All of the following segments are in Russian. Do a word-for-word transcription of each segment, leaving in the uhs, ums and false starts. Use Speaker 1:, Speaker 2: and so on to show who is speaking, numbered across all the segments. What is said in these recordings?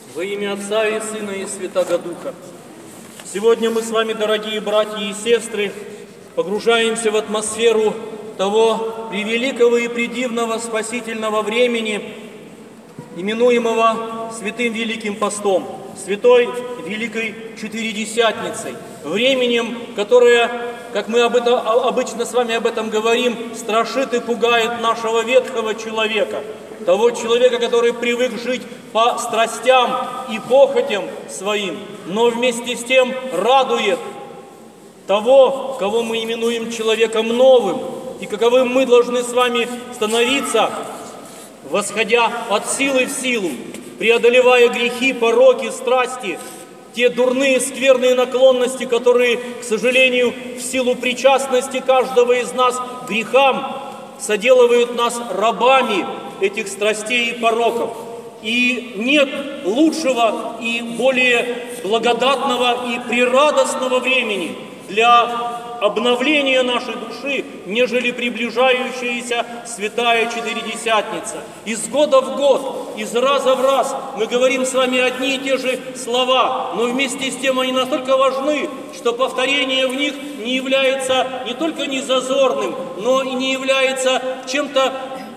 Speaker 1: Во имя Отца и Сына и Святаго Духа. Сегодня мы с вами, дорогие братья и сестры, погружаемся в атмосферу того превеликого и предивного спасительного времени, именуемого Святым Великим Постом, Святой Великой Четыредесятницей, временем, которое, как мы об этом, обычно с вами об этом говорим, страшит и пугает нашего ветхого человека, того человека, который привык жить по страстям и похотям своим, но вместе с тем радует того, кого мы именуем человеком новым, и каковым мы должны с вами становиться, восходя от силы в силу, преодолевая грехи, пороки, страсти, те дурные, скверные наклонности, которые, к сожалению, в силу причастности каждого из нас к грехам соделывают нас рабами этих страстей и пороков. И нет лучшего и более благодатного и прерадостного времени для обновления нашей души, нежели приближающаяся Святая Четыредесятница. Из года в год, из раза в раз мы говорим с вами одни и те же слова, но вместе с тем они настолько важны, что повторение в них не является не только незазорным, но и не является чем-то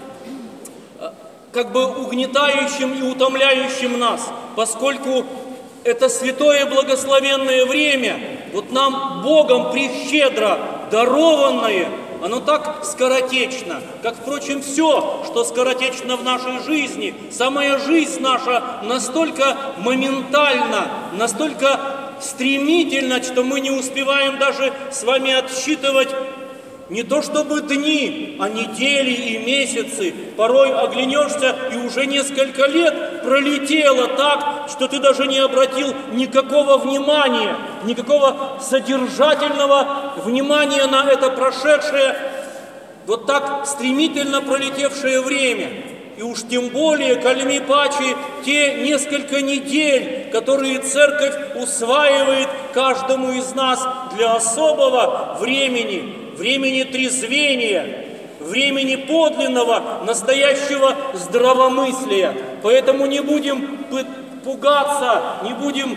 Speaker 1: как бы угнетающим и утомляющим нас, поскольку это святое благословенное время, вот нам Богом прещедро дарованное, оно так скоротечно, как, впрочем, все, что скоротечно в нашей жизни. Самая жизнь наша настолько моментальна, настолько стремительна, что мы не успеваем даже с вами отсчитывать не то чтобы дни, а недели и месяцы. Порой оглянешься, и уже несколько лет пролетело так, что ты даже не обратил никакого внимания, никакого содержательного внимания на это прошедшее, вот так стремительно пролетевшее время. И уж тем более, кальми пачи, те несколько недель, которые Церковь усваивает каждому из нас для особого времени, времени трезвения, времени подлинного, настоящего здравомыслия. Поэтому не будем пугаться, не будем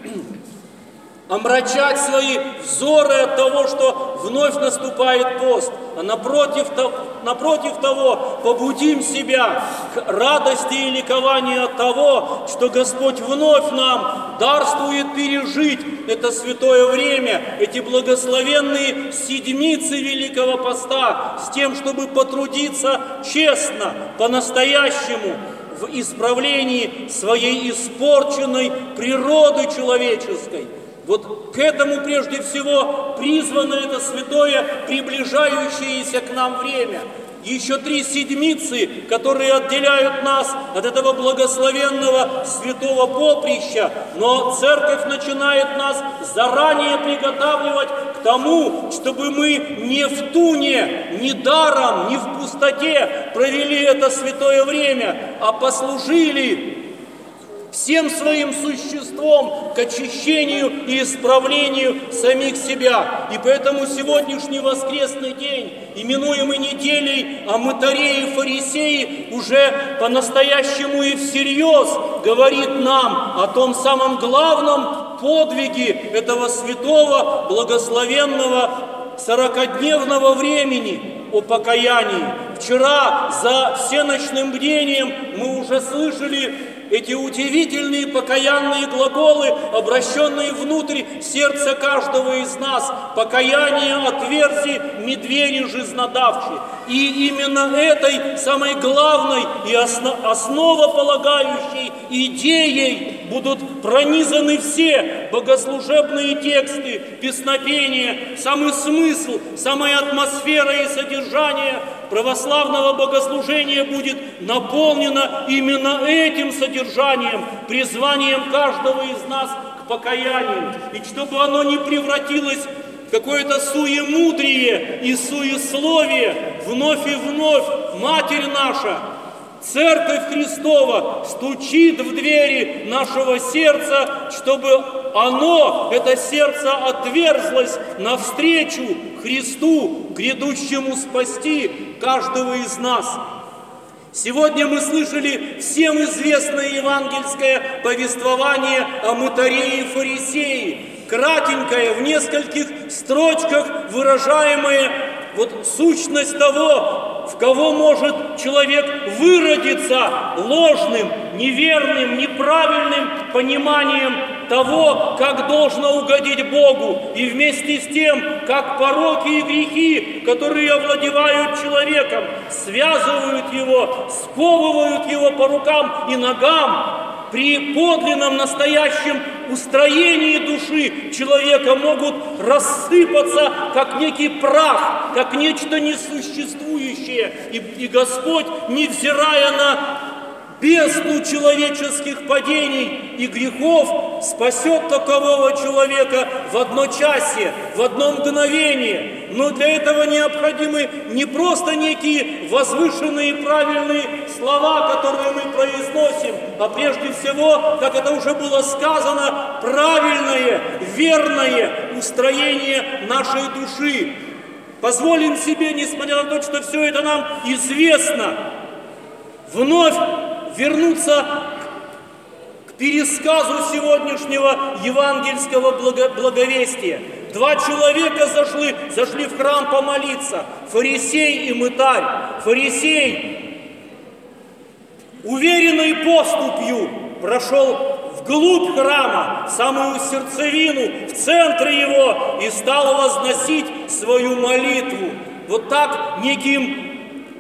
Speaker 1: омрачать свои взоры от того, что вновь наступает пост, а напротив, напротив того, побудим себя к радости и ликованию от того, что Господь вновь нам дарствует пережить это святое время, эти благословенные седмицы Великого Поста, с тем, чтобы потрудиться честно, по-настоящему, в исправлении своей испорченной природы человеческой. Вот к этому прежде всего призвано это святое, приближающееся к нам время. Еще три седмицы, которые отделяют нас от этого благословенного святого поприща, но Церковь начинает нас заранее приготавливать к тому, чтобы мы не в туне, не даром, не в пустоте провели это святое время, а послужили всем своим существом к очищению и исправлению самих себя. И поэтому сегодняшний воскресный день, именуемый неделей о мытаре и фарисее, уже по-настоящему и всерьез говорит нам о том самом главном подвиге этого святого, благословенного сорокадневного времени, о покаянии. Вчера за всеночным бдением мы уже слышали эти удивительные покаянные глаголы, обращенные внутрь сердца каждого из нас. Покаяние отверзи, медведю жизнодавши. И именно этой самой главной и основополагающей идеей будут пронизаны все богослужебные тексты, песнопения, самый смысл, самая атмосфера и содержание православного богослужения будет наполнено именно этим содержанием, призванием каждого из нас к покаянию. И чтобы оно не превратилось в какое-то суемудрие и суесловие, вновь и вновь Матерь наша, Церковь Христова стучит в двери нашего сердца, чтобы оно, это сердце, отверзлось навстречу Христу, грядущему спасти каждого из нас. Сегодня мы слышали всем известное евангельское повествование о мытаре и фарисее, кратенькое, в нескольких строчках выражаемое вот сущность того, в кого может человек выродиться ложным, неверным, неправильным пониманием того, как должно угодить Богу, и вместе с тем, как пороки и грехи, которые овладевают человеком, связывают его, сковывают его по рукам и ногам, при подлинном настоящем устроении души человека могут рассыпаться, как некий прах, как нечто несуществующее. И, и Господь, невзирая на бездну человеческих падений и грехов, спасет такового человека в одночасье, в одно мгновение. Но для этого необходимы не просто некие возвышенные правильные слова, которые мы произносим, а прежде всего, как это уже было сказано, правильное, верное устроение нашей души. Позволим себе, несмотря на то, что все это нам известно, вновь вернуться к пересказу сегодняшнего евангельского благо благовестия. Два человека зашли, зашли в храм помолиться, фарисей и мытарь. Фарисей уверенной поступью прошел вглубь храма, в самую сердцевину, в центр его, и стал возносить свою молитву. Вот так неким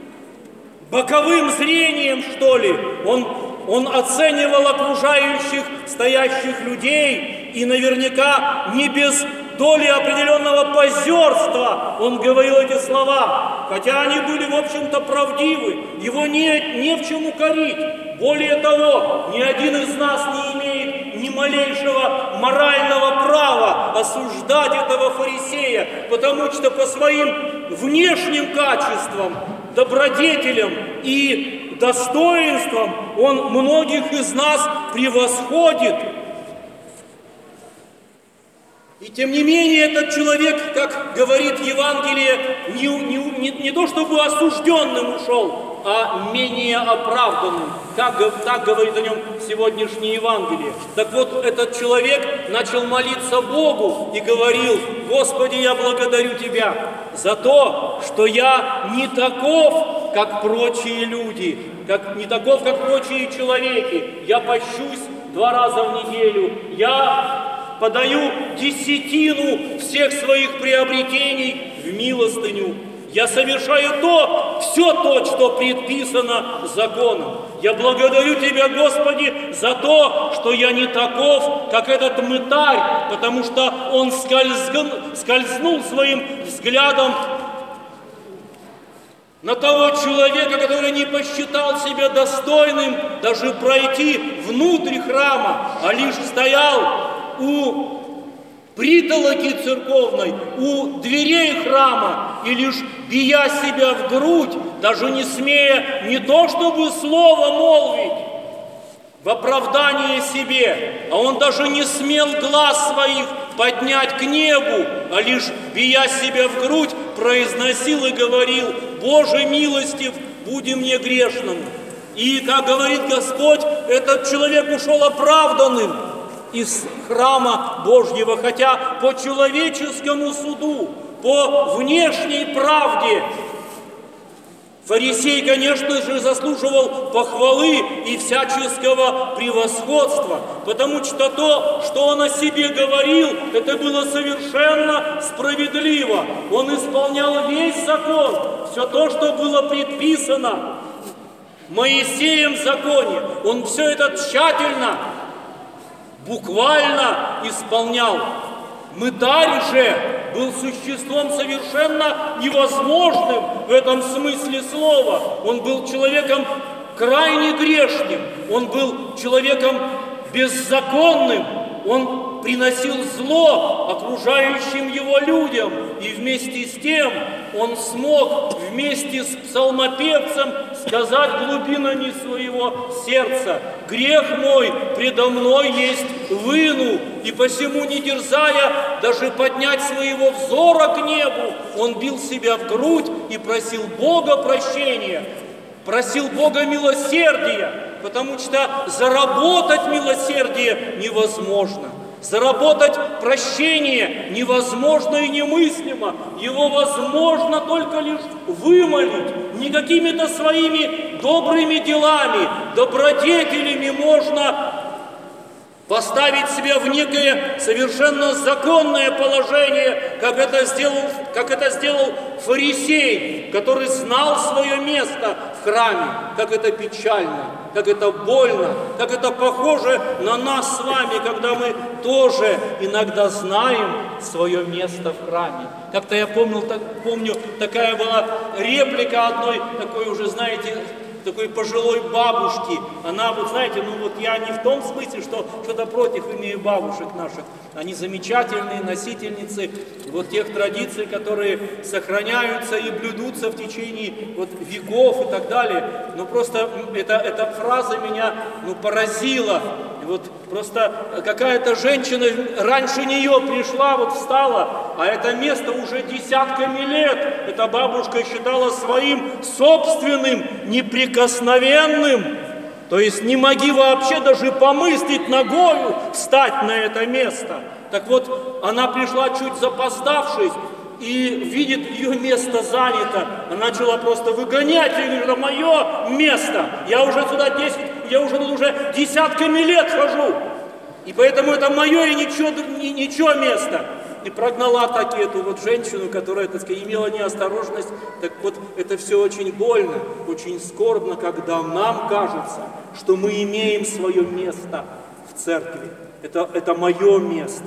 Speaker 1: боковым зрением, что ли, он, он оценивал окружающих, стоящих людей, и наверняка не без доли определенного позерства он говорил эти слова, хотя они были, в общем-то, правдивы, его не, не в чем укорить. Более того, ни один из нас не имеет ни малейшего морального права осуждать этого фарисея, потому что по своим внешним качествам, добродетелям и достоинствам он многих из нас превосходит. И тем не менее этот человек, как говорит Евангелие, не, не, не, не то чтобы осужденным ушел, а менее оправданным. Как, так говорит о нем сегодняшнее Евангелие. Так вот, этот человек начал молиться Богу и говорил: «Господи, я благодарю Тебя за то, что я не таков, как прочие люди, как, не таков, как прочие человеки. Я пощусь два раза в неделю, я подаю десятину всех своих приобретений в милостыню. Я совершаю то, все то, что предписано законом. Я благодарю Тебя, Господи, за то, что я не таков, как этот мытарь, потому что он скользгн, скользнул своим взглядом на того человека, который не посчитал себя достойным даже пройти внутрь храма, а лишь стоял у притолоки церковной, у дверей храма, и лишь бия себя в грудь, даже не смея не то чтобы слово молвить в оправдание себе, а он даже не смел глаз своих поднять к небу, а лишь бия себя в грудь произносил и говорил: «Боже милостив, буди мне грешному». И, как говорит Господь, этот человек ушел оправданным из храма Божьего, хотя по человеческому суду, по внешней правде фарисей, конечно же, заслуживал похвалы и всяческого превосходства, потому что то, что он о себе говорил, это было совершенно справедливо. Он исполнял весь закон, все то, что было предписано Моисеем в законе. Он все это тщательно, буквально исполнял. Мытарь же был существом совершенно невозможным в этом смысле слова. Он был человеком крайне грешным, он был человеком беззаконным, он приносил зло окружающим его людям, и вместе с тем он смог вместе с псалмопевцем сказать глубинами своего сердца: «Грех мой предо мной есть выну», и посему, не дерзая даже поднять своего взора к небу, он бил себя в грудь и просил Бога прощения. просил Бога милосердия, потому что заработать милосердие невозможно. Заработать прощение невозможно и немыслимо. Его возможно только лишь вымолить. Не какими-то своими добрыми делами, добродетелями можно поставить себя в некое совершенно законное положение, как это сделал, как это сделал фарисей, который знал свое место в храме. Как это печально, как это больно, как это похоже на нас с вами, когда мы тоже иногда знаем свое место в храме. Как-то я помнил, так, помню, такая была реплика одной такой уже, знаете, такой пожилой бабушки. Она, вот знаете, ну вот я не в том смысле, что что-то против имею бабушек наших. Они замечательные носительницы вот тех традиций, которые сохраняются и блюдутся в течение вот веков и так далее. Но просто эта, эта фраза меня ну, поразила. Вот просто какая-то женщина раньше нее пришла, вот встала, а это место уже десятками лет эта бабушка считала своим собственным, неприкосновенным. То есть не моги вообще даже помыслить ногою встать на это место. Так вот, она пришла чуть запоздавшись, и видит, ее место занято. Она начала просто выгонять, и говорит, это мое место. Я уже сюда десять, я уже тут уже десятками лет хожу. И поэтому это мое и ничего, ничего место. И прогнала так эту вот женщину, которая, так сказать, имела неосторожность. Так вот, это все очень больно, очень скорбно, когда нам кажется, что мы имеем свое место в церкви. Это, это мое место.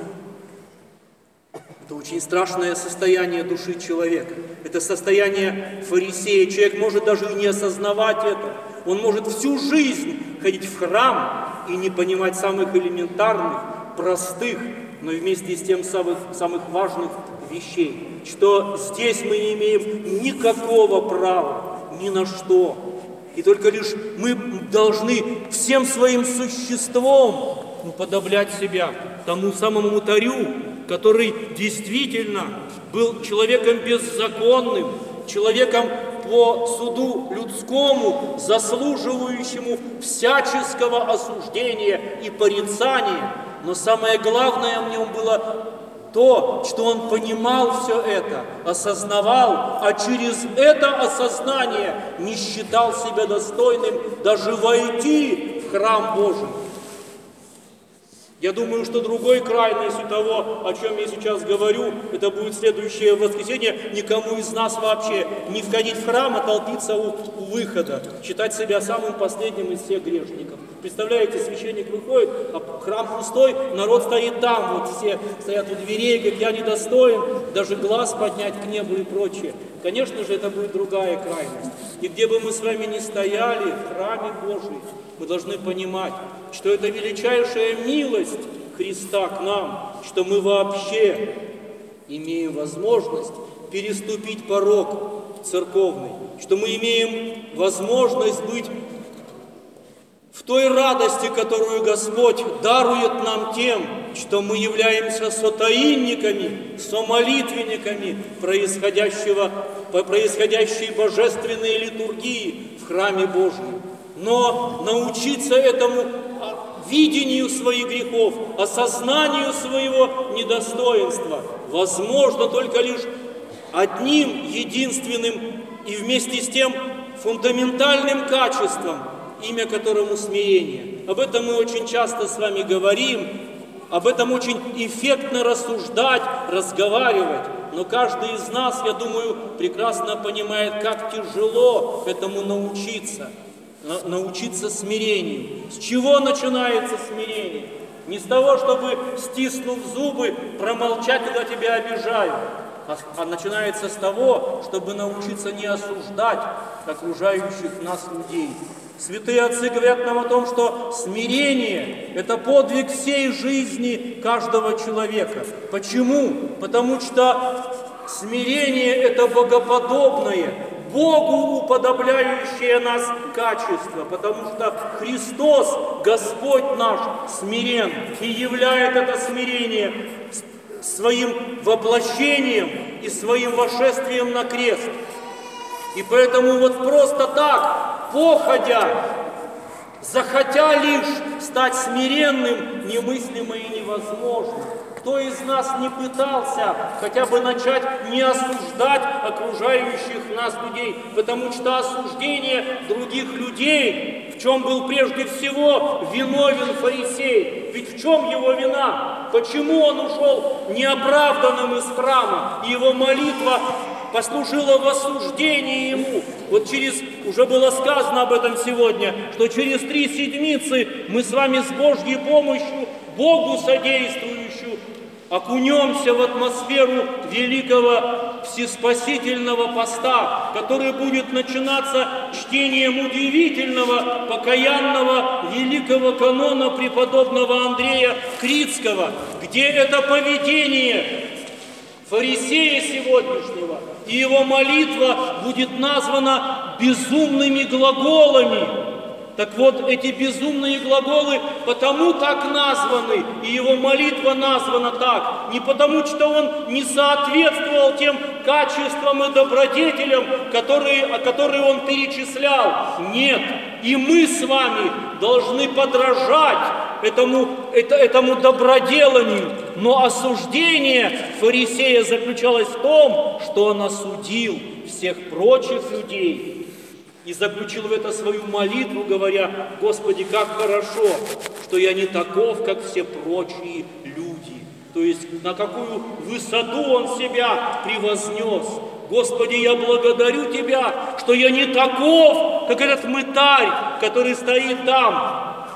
Speaker 1: Это очень страшное состояние души человека. Это состояние фарисея. Человек может даже и не осознавать это. Он может всю жизнь ходить в храм и не понимать самых элементарных, простых, но вместе с тем самых, самых важных вещей. Что здесь мы не имеем никакого права ни на что. И только лишь мы должны всем своим существом уподоблять себя тому самому Мутарю, который действительно был человеком беззаконным, человеком по суду людскому, заслуживающему всяческого осуждения и порицания. Но самое главное в нем было то, что он понимал все это, осознавал, а через это осознание не считал себя достойным даже войти в храм Божий. Я думаю, что другой крайностью того, о чем я сейчас говорю, это будет следующее воскресенье, никому из нас вообще не входить в храм, а толпиться у, у выхода, считать себя самым последним из всех грешников. Представляете, священник выходит, а храм пустой, народ стоит там, вот все стоят у дверей, говорят, я недостоин, даже глаз поднять к небу и прочее. Конечно же, это будет другая крайность. И где бы мы с вами ни стояли, в храме Божьем, мы должны понимать, что это величайшая милость Христа к нам, что мы вообще имеем возможность переступить порог церковный, что мы имеем возможность быть в той радости, которую Господь дарует нам тем, что мы являемся сотаинниками, сомолитвенниками происходящего, происходящей божественной литургии в храме Божьем. Но научиться этому видению своих грехов, осознанию своего недостоинства возможно только лишь одним единственным и вместе с тем фундаментальным качеством, имя которому смирение. Об этом мы очень часто с вами говорим, об этом очень эффектно рассуждать, разговаривать. Но каждый из нас, я думаю, прекрасно понимает, как тяжело этому научиться. Научиться смирению. С чего начинается смирение? Не с того, чтобы, стиснув зубы, промолчать, когда тебя обижают, а, а начинается с того, чтобы научиться не осуждать окружающих нас людей. Святые отцы говорят нам о том, что смирение – это подвиг всей жизни каждого человека. Почему? Потому что смирение – это богоподобное, Богу уподобляющее нас качество, потому что Христос, Господь наш, смирен и являет это смирение своим воплощением и своим вошествием на крест. И поэтому вот просто так походя, захотя лишь стать смиренным, немыслимо и невозможно. Кто из нас не пытался хотя бы начать не осуждать окружающих нас людей, потому что осуждение других людей, в чем был прежде всего виновен фарисей? Ведь в чем его вина? Почему он ушел неоправданным из храма, и его молитва послужила в осуждении ему? Вот через, уже было сказано об этом сегодня, что через три седмицы мы с вами с Божьей помощью, Богу содействующую, окунемся в атмосферу великого всеспасительного поста, который будет начинаться чтением удивительного, покаянного, великого канона преподобного Андрея Критского, где это поведение фарисея сегодняшнего и его молитва будет названа безумными глаголами. Так вот, эти безумные глаголы потому так названы, и его молитва названа так, не потому что он не соответствовал тем качествам и добродетелям, которые, которые он перечислял. Нет, и мы с вами должны подражать этому, это, этому доброделанию. Но осуждение фарисея заключалось в том, что он осудил всех прочих людей и заключил в это свою молитву, говоря: «Господи, как хорошо, что я не таков, как все прочие люди». То есть на какую высоту он себя превознес. «Господи, я благодарю Тебя, что я не таков, как этот мытарь, который стоит там,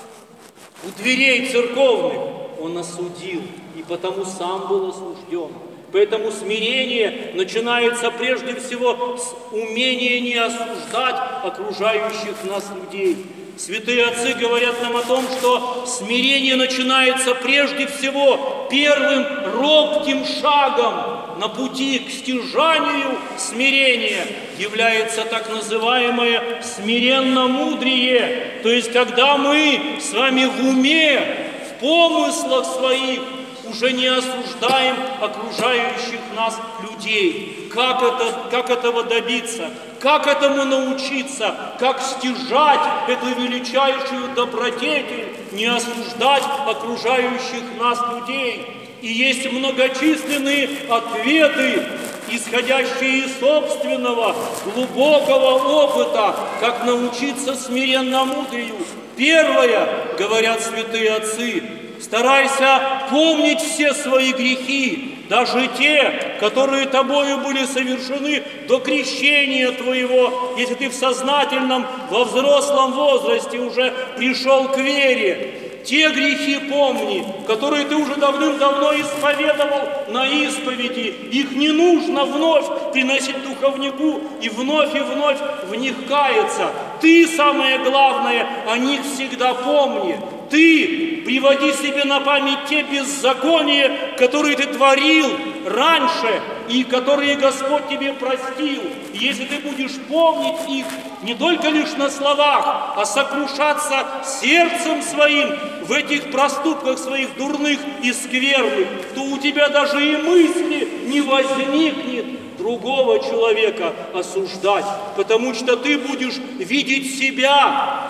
Speaker 1: у дверей церковных». Он осудил, и потому сам был осужден. Поэтому смирение начинается прежде всего с умения не осуждать окружающих нас людей. Святые отцы говорят нам о том, что смирение начинается прежде всего первым робким шагом на пути к стяжанию смирения является так называемое смиренно-мудрие. То есть, когда мы с вами в уме, в помыслах своих уже не осуждаем окружающих нас людей. Как, это, как этого добиться? Как этому научиться? Как стяжать эту величайшую добродетель, не осуждать окружающих нас людей? И есть многочисленные ответы, исходящие из собственного глубокого опыта, как научиться смиренно-мудрию. Первое, говорят святые отцы, старайся помнить все свои грехи, даже те, которые тобою были совершены до крещения твоего, если ты в сознательном, во взрослом возрасте уже пришел к вере. Те грехи помни, которые ты уже давным-давно исповедовал на исповеди. Их не нужно вновь приносить духовнику и вновь и вновь в них каяться. Ты, самое главное, о них всегда помни. Ты приводи себе на память те беззакония, которые ты творил раньше и которые Господь тебе простил. И если ты будешь помнить их не только лишь на словах, а сокрушаться сердцем своим в этих проступках своих дурных и скверных, то у тебя даже и мысли не возникнет другого человека осуждать, потому что ты будешь видеть себя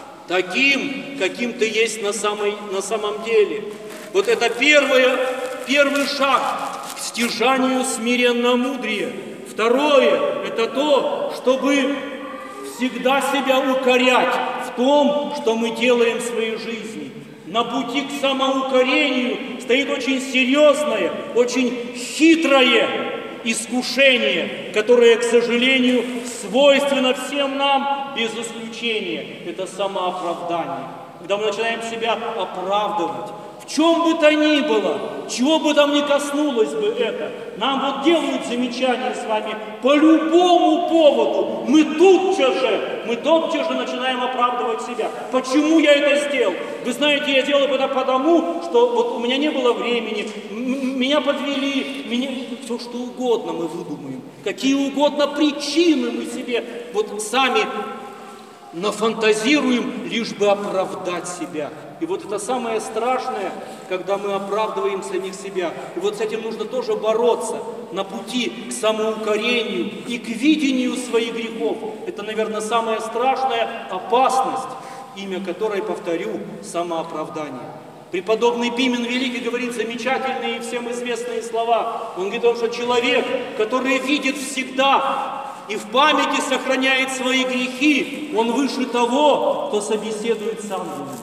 Speaker 1: таким, каким ты есть на, самой, на самом деле. Вот это первое, первый шаг к стяжанию смиренно-мудрия. Второе – это то, чтобы всегда себя укорять в том, что мы делаем в своей жизни. На пути к самоукорению стоит очень серьезное, очень хитрое искушение, которое, к сожалению, свойственно всем нам без исключения. Это самооправдание. Когда мы начинаем себя оправдывать, в чем бы то ни было, чего бы там ни коснулось бы это, нам вот делают замечания с вами по любому поводу. Мы тутчас же, мы тотчас же начинаем оправдывать себя. Почему я это сделал? Вы знаете, я делал это потому, что вот у меня не было времени, меня подвели, меня... все что угодно мы выдумаем. Какие угодно причины мы себе вот сами нафантазируем, лишь бы оправдать себя. И вот это самое страшное, когда мы оправдываем самих себя. И вот с этим нужно тоже бороться на пути к самоукорению и к видению своих грехов. Это, наверное, самая страшная опасность, имя которой, повторю, самооправдание. Преподобный Пимен Великий говорит замечательные и всем известные слова. Он говорит о том, что человек, который видит всегда и в памяти сохраняет свои грехи, он выше того, кто собеседует с ангелами.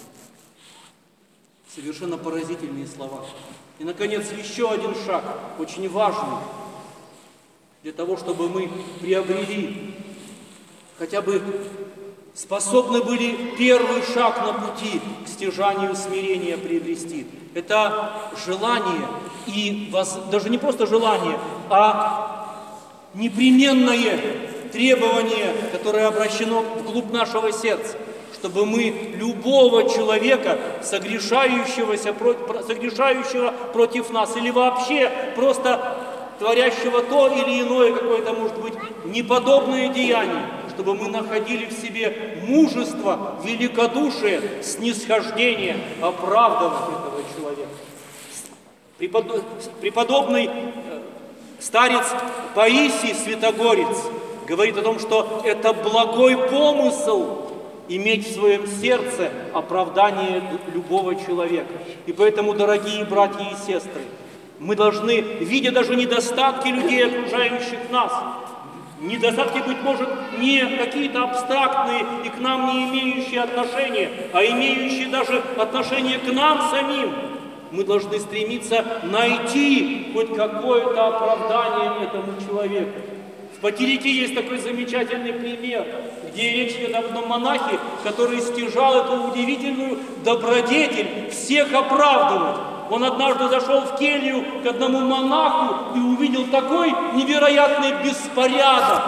Speaker 1: Совершенно поразительные слова. И, наконец, еще один шаг, очень важный, для того, чтобы мы приобрели, хотя бы способны были первый шаг на пути к стяжанию смирения приобрести. Это желание, и воз... даже не просто желание, а непременное требование, которое обращено вглубь нашего сердца, чтобы мы любого человека, согрешающегося, согрешающего против нас, или вообще просто творящего то или иное какое-то, может быть, неподобное деяние, чтобы мы находили в себе мужество, великодушие, снисхождение, оправдывать этого человека. Преподобный старец Паисий Святогорец говорит о том, что это благой помысл иметь в своем сердце оправдание любого человека. И поэтому, дорогие братья и сестры, мы должны, видя даже недостатки людей, окружающих нас, недостатки, быть может, не какие-то абстрактные и к нам не имеющие отношения, а имеющие даже отношение к нам самим, мы должны стремиться найти хоть какое-то оправдание этому человеку. В Потеряки есть такой замечательный пример, где речь идет об одном монахе, который стяжал эту удивительную добродетель всех оправдывать. Он однажды зашел в келью к одному монаху и увидел такой невероятный беспорядок.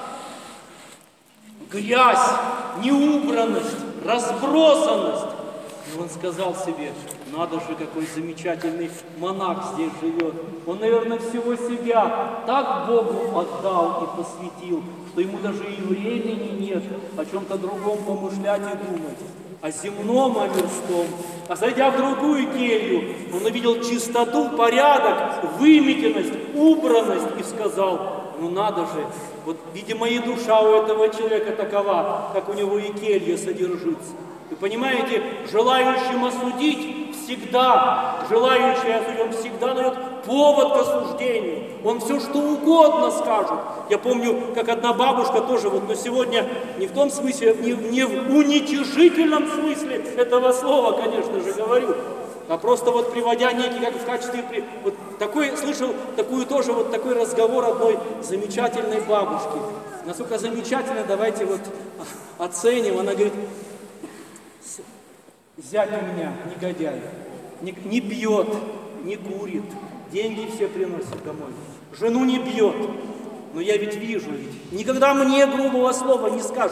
Speaker 1: Грязь, неубранность, разбросанность. И он сказал себе: надо же, какой замечательный монах здесь живет. Он, наверное, всего себя так Богу отдал и посвятил, что ему даже и времени нет о чем-то другом помышлять и думать, о земном, о мирском. А зайдя в другую келью, он увидел чистоту, порядок, выметенность, убранность и сказал: ну надо же, вот, видимо, и душа у этого человека такова, как у него и келья содержится. Вы понимаете, желающим осудить всегда, желающий осудить, он всегда дает повод к осуждению. Он все что угодно скажет. Я помню, как одна бабушка тоже, вот, но сегодня не в том смысле, не, не в уничижительном смысле этого слова, конечно же, говорю, а просто вот приводя некий, как в качестве, вот такой, слышал такую тоже, вот такой разговор одной замечательной бабушки. Насколько замечательно, давайте вот оценим. Она говорит: зять у меня негодяй, не, не пьет, не курит, деньги все приносит домой, жену не бьет, но я ведь вижу, ведь никогда мне грубого слова не скажет.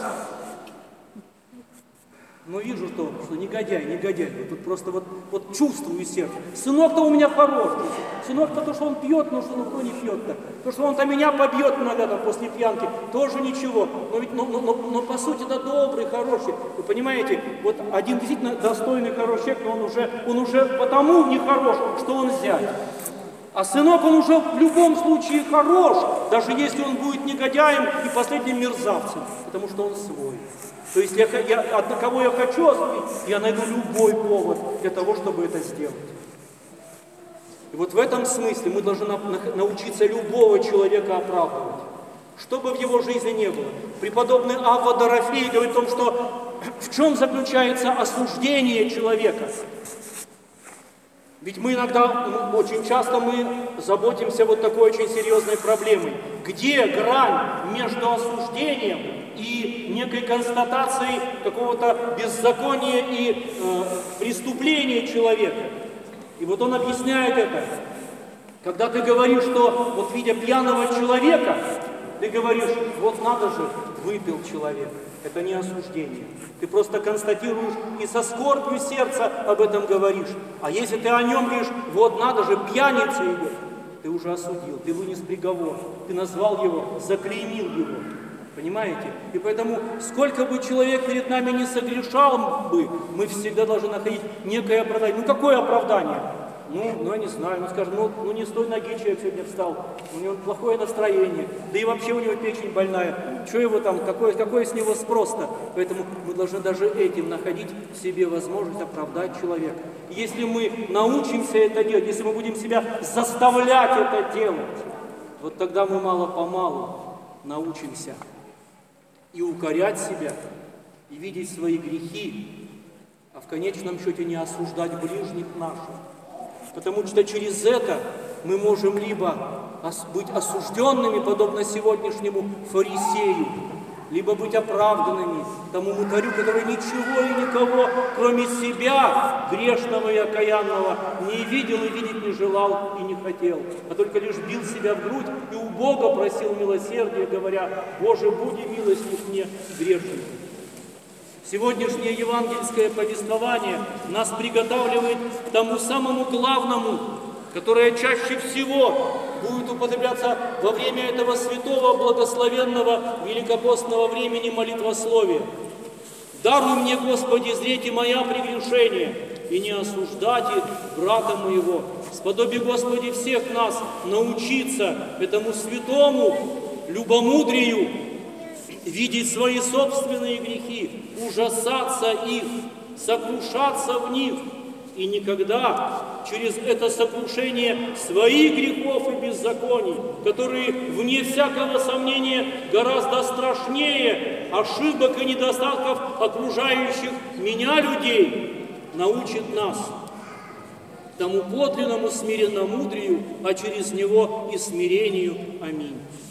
Speaker 1: Но вижу то, что негодяй, негодяй, вот тут просто вот, вот чувствую сердце. Сынок-то у меня хороший, сынок-то то, что он пьет, но что ну, кто не пьет-то, то, что он-то меня побьет иногда там, после пьянки, тоже ничего, но ведь, но, но, но, но по сути это добрый, хороший. Вы понимаете, вот один действительно достойный, хороший человек, но он уже, он уже потому не хорош, что он зять. А сынок, он уже в любом случае хорош, даже если он будет негодяем и последним мерзавцем, потому что он свой. То есть, я, я, от кого я хочу осудить, я найду любой повод для того, чтобы это сделать. И вот в этом смысле мы должны на, на, научиться любого человека оправдывать, что бы в его жизни не было. Преподобный Авва Дорофей говорит о том, что в чем заключается осуждение человека. Ведь мы иногда, очень часто мы заботимся вот такой очень серьезной проблемой. Где грань между осуждением и некой констатацией какого-то беззакония и э, преступления человека? И вот он объясняет это. Когда ты говоришь, что вот видя пьяного человека, ты говоришь: вот надо же, выпил человек. Это не осуждение. Ты просто констатируешь и со скорбью сердца об этом говоришь. А если ты о нем говоришь: вот надо же, пьяница идет, ты уже осудил, ты вынес приговор, ты назвал его, заклеймил его. Понимаете? И поэтому, сколько бы человек перед нами не согрешал бы, мы всегда должны находить некое оправдание. Ну, какое оправдание? Ну, ну, я не знаю, ну, скажем, ну, ну, не с той ноги человек сегодня встал, у него плохое настроение, да и вообще у него печень больная, что его там, какой, какой с него спрос-то? Поэтому мы должны даже этим находить в себе возможность оправдать человека. И если мы научимся это делать, если мы будем себя заставлять это делать, вот тогда мы мало-помалу научимся и укорять себя, и видеть свои грехи, а в конечном счете не осуждать ближних наших. Потому что через это мы можем либо быть осужденными, подобно сегодняшнему фарисею, либо быть оправданными тому мытарю, который ничего и никого, кроме себя, грешного и окаянного, не видел и видеть не желал и не хотел, а только лишь бил себя в грудь и у Бога просил милосердия, говоря: «Боже, буди милостив мне, грешнику». Сегодняшнее евангельское повествование нас приготавливает к тому самому главному, которое чаще всего будет употребляться во время этого святого, благословенного, великопостного времени молитвословия. «Даруй мне, Господи, зреть моя прегрешение, и не осуждайте брата моего». Сподоби, Господи, всех нас научиться этому святому любомудрию, видеть свои собственные грехи, ужасаться их, сокрушаться в них, и никогда через это сокрушение своих грехов и беззаконий, которые, вне всякого сомнения, гораздо страшнее ошибок и недостатков окружающих меня людей, научит нас тому подлинному смиренномудрию, а через него и смирению. Аминь.